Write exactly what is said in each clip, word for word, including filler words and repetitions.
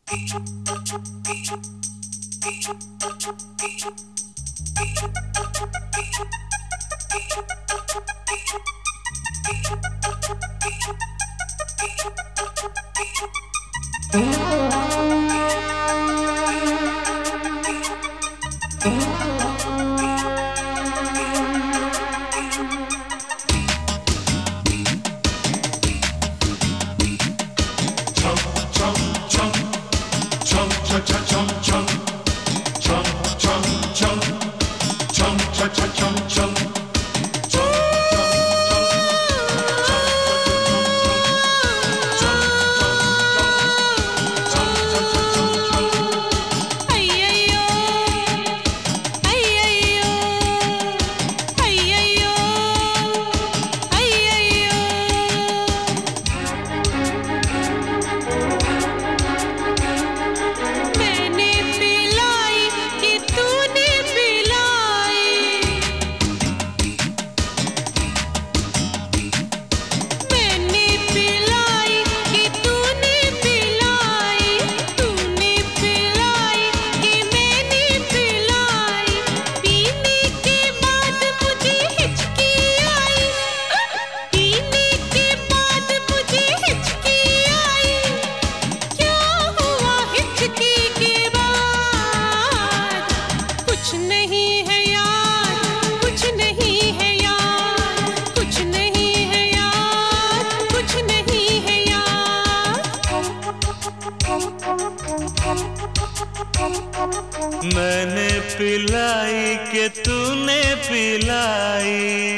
मैंने पिलाई के तूने पिलाई,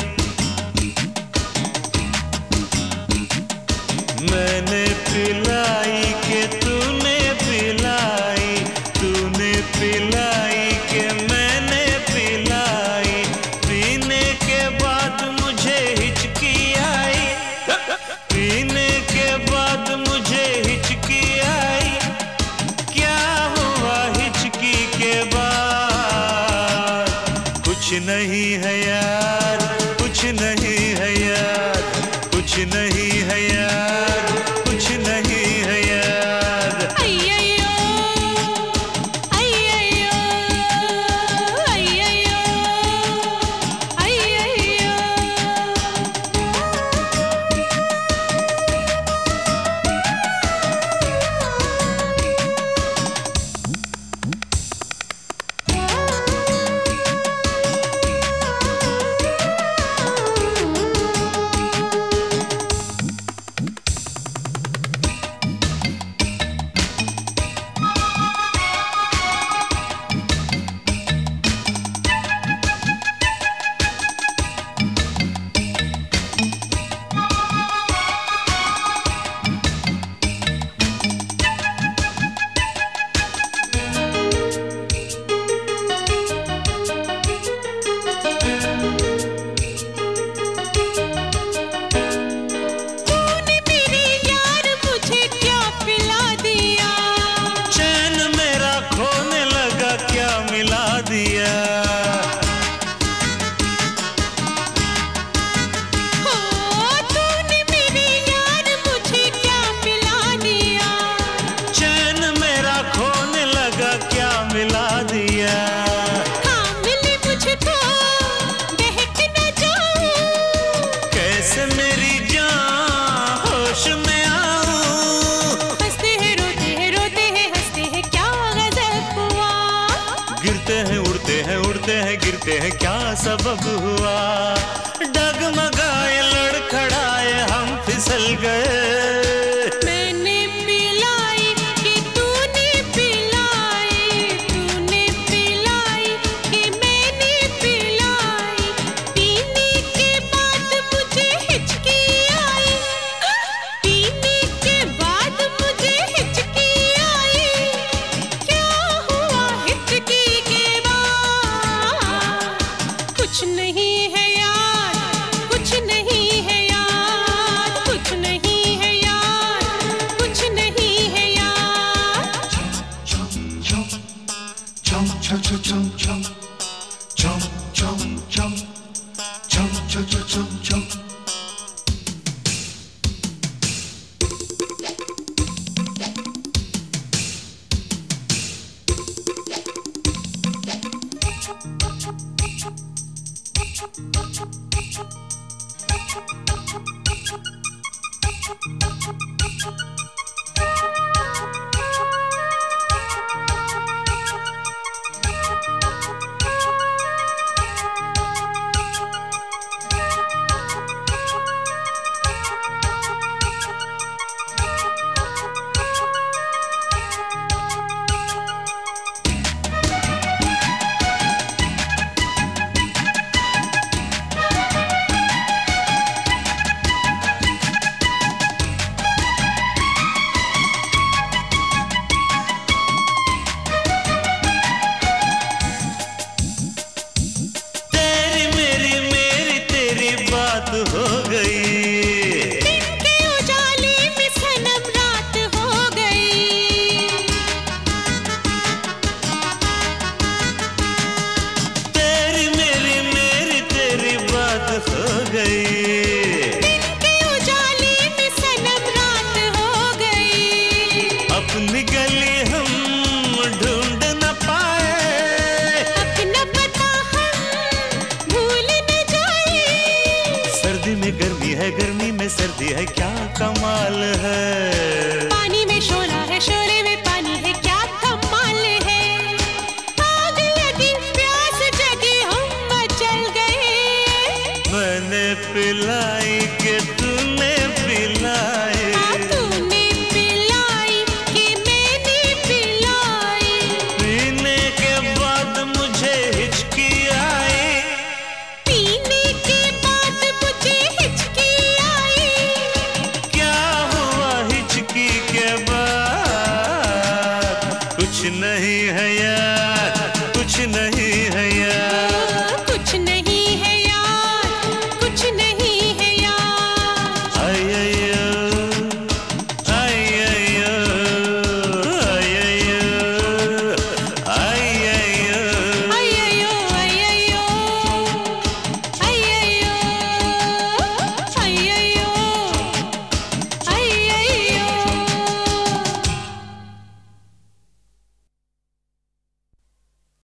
मैंने पिलाई के तूने पिलाई, तूने पिलाई के मैंने पिलाई, पीने के बाद मुझे हिचकी आई, पीने के बाद मुझे हिचकी आई, क्या हुआ हिचकी के बाद? कुछ नहीं है यार, कुछ नहीं है यार, कुछ नहीं है यार, कुछ नहीं है यार। अय्ययो अय्ययो अय्ययो अय्ययो गिरते हैं गिरते हैं क्या सबब हुआ? डगमगाए लड़खड़ाए हम फिसल गए। मैंने पिलाई कि तूने पिलाई, तूने पिलाई कि मैंने पिलाई, पीने के बाद मुझे हिचकी आई, पीने के बाद मुझे हिचकी आई, क्या हुआ हिचकी के बाद? कुछ नहीं है यार, कुछ नहीं है यार, कुछ नहीं है यार, कुछ नहीं है यार। Jump, jump, jump, jump, jump, jump, jump, jump, jump, jump, jump, jump, jump. अपनी गली हम ढूंढ न पाए, अपना पता हम भूल न जाए। सर्दी में गर्मी है, गर्मी में सर्दी है, क्या कमाल है। पानी में शोला है, शोले में पानी है, क्या कमाल है। आग लगी प्यास जगी हम मचल गए। मैंने पिलाई के तूने पिलाई, हाँ, तूने पिलाई कि मैंने पिलाई। पीने के बाद मुझे हिचकी आई, पीने के बाद मुझे हिचकी आई। क्या हुआ हिचकी के बाद, कुछ नहीं है यार।